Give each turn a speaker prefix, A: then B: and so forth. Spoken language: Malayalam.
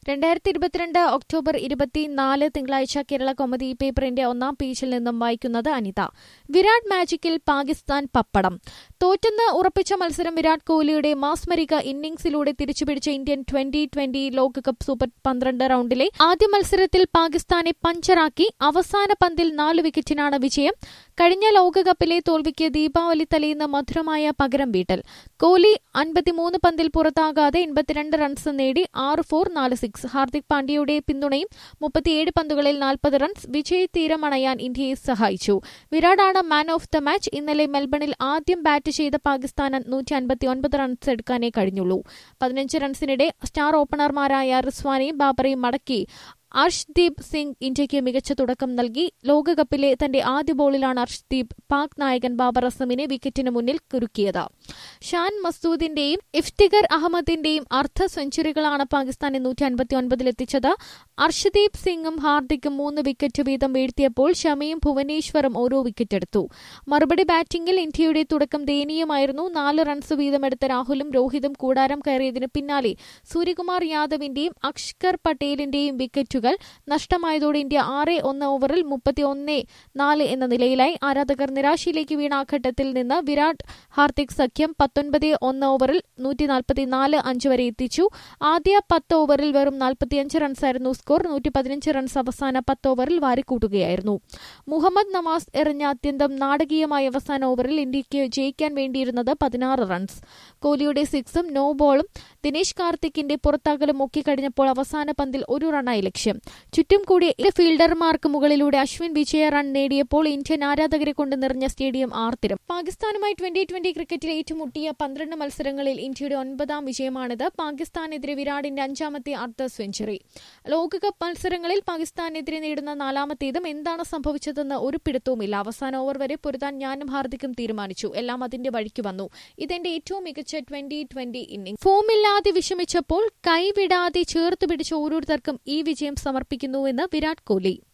A: 2022 ഒക്ടോബർ 24 തിങ്കളാഴ്ച കേരള കൗമുദി പേപ്പറിന്റെ ഒന്നാം പേജിൽ നിന്നും വായിക്കുന്നത് അനിത. വിരാട് മാജിക്കിൽ പാകിസ്ഥാൻ പപ്പടം. തോറ്റെന്ന് ഉറപ്പിച്ച മത്സരം വിരാട് കോഹ്ലിയുടെ മാസ്മരിക ഇന്നിംഗ്സിലൂടെ തിരിച്ചുപിടിച്ച ഇന്ത്യൻ 2020 ലോകകപ്പ് സൂപ്പർ 12 റൌണ്ടിലെ ആദ്യ മത്സരത്തിൽ പാകിസ്ഥാനെ പഞ്ചറാക്കി അവസാന പന്തിൽ 4 വിക്കറ്റിനാണ് വിജയം. കഴിഞ്ഞ ലോകകപ്പിലെ തോൽവിക്ക് ദീപാവലി തലേന്ന് മധുരമായ പകരം വീട്ടൽ. കോഹ്ലി 53 പന്തിൽ പുറത്താകാതെ 82 റൺസ് നേടി 6-4 4-6. ഹാർദിക് പാണ്ഡ്യയുടെ പിന്തുണയും 37 പന്തുകളിൽ 40 റൺസ് വിജയ് തീരമണയാൻ ഇന്ത്യയെ സഹായിച്ചു. വിരാടാണ് മാൻ ഓഫ് ദ മാച്ച്. ഇന്നലെ മെൽബണിൽ ആദ്യം ബാറ്റ് ചെയ്ത പാകിസ്ഥാന് 159 റൺസ് എടുക്കാനേ കഴിഞ്ഞുള്ളൂ. 15 റൺസിനിടെ സ്റ്റാർ ഓപ്പണർമാരായ റിസ്വാനെയും ബാബറെയും മടക്കി അർഷ്ദീപ് സിംഗ് ഇന്ത്യയ്ക്ക് മികച്ച തുടക്കം നൽകി. ലോകകപ്പിലെ തന്റെ ആദ്യ ബോളിലാണ് അർഷ്ദീപ് പാക് നായകൻ ബാബർ അസമിനെ വിക്കറ്റിന് മുന്നിൽ കുരുക്കിയത്. ഷാൻ മസൂദിന്റെയും ഇഫ്തിഖർ അഹമ്മദിന്റെയും അർദ്ധ സെഞ്ചുറികളാണ് പാകിസ്ഥാനെ 159-ലെത്തിച്ചത്. അർഷ്ദീപ് സിംഗും ഹാർദിക്കും 3 വിക്കറ്റ് വീതം വീഴ്ത്തിയപ്പോൾ ഷമിയും ഭുവനേശ്വറും ഓരോ വിക്കറ്റെടുത്തു. മറുപടി ബാറ്റിംഗിൽ ഇന്ത്യയുടെ തുടക്കം ദയനീയമായിരുന്നു. 4 റൺസ് വീതമെടുത്ത രാഹുലും രോഹിതും കൂടാരം കയറിയതിന് പിന്നാലെ സൂര്യകുമാർ യാദവിന്റെയും അക്ഷർ പട്ടേലിന്റെയും വിക്കറ്റുകൾ നഷ്ടമായതോടെ ഇന്ത്യ 6-1 ഓവറിൽ 31-4 എന്ന നിലയിലായി. ആരാധകർ നിരാശയിലേക്ക് വീണ ആ ഘട്ടത്തിൽ നിന്ന് വിരാട് ഹാർദിക് സഖ്യം 19-1 ഓവറിൽ 144 വരെ എത്തിച്ചു. ആദ്യ 10 ഓവറിൽ വെറും 45 റൺസായിരുന്നു സ്കോർ. 115 റൺസ് അവസാന 10 ഓവറിൽ വാരിക്കൂട്ടുകയായിരുന്നു. മുഹമ്മദ് നവാസ് എറിഞ്ഞ അത്യന്തം നാടകീയമായ അവസാന ഓവറിൽ ഇന്ത്യയ്ക്ക് ജയിക്കാൻ വേണ്ടിയിരുന്നത് 16 റൺസ്. കോഹ്ലിയുടെ സിക്സും നോ ബോളും ദിനേശ് കാർത്തിക്കിന്റെ പുറത്താകലും ഒക്കെ കഴിഞ്ഞപ്പോൾ അവസാന പന്തിൽ 1 റണ്ണായി ലക്ഷ്യം. ചുറ്റും കൂടിയ ഫീൽഡർമാർക്ക് മുകളിലൂടെ അശ്വിൻ വിജയ റൺ നേടിയപ്പോൾ ഇന്ത്യൻ ആരാധകരെ കൊണ്ട് നിറഞ്ഞ സ്റ്റേഡിയം ആർത്തിരം. പാകിസ്ഥാനുമായി 2020 ക്രിക്കറ്റിൽ ഏറ്റുമുട്ടിയ 12 മത്സരങ്ങളിൽ ഇന്ത്യയുടെ 9ാം വിജയമാണിത്. പാകിസ്ഥാനെതിരെ വിരാടിന്റെ 5ാമത്തെ അർദ്ധ സെഞ്ചുറി. ലോകകപ്പ് മത്സരങ്ങളിൽ പാകിസ്ഥാനെതിരെ നേടുന്ന 4ാമത്തേതും. എന്താണ് സംഭവിച്ചതെന്ന് ഒരു പിടുത്തവുമില്ല. അവസാന ഓവർ വരെ പൊരുതാൻ ഞാനും ഹാർദിക്കും തീരുമാനിച്ചു. എല്ലാം അതിന്റെ വഴിക്ക് വന്നു. ഇതെന്റെ ഏറ്റവും മികച്ച 2020 ഇന്നിംഗ്സ്. ഫോമില്ലാതെ വിഷമിച്ചപ്പോൾ കൈവിടാതെ ചേർത്ത് പിടിച്ച ഓരോരുത്തർക്കും ഈ വിജയം സമർപ്പിക്കുന്നുവെന്ന് വിരാട് കോഹ്ലി.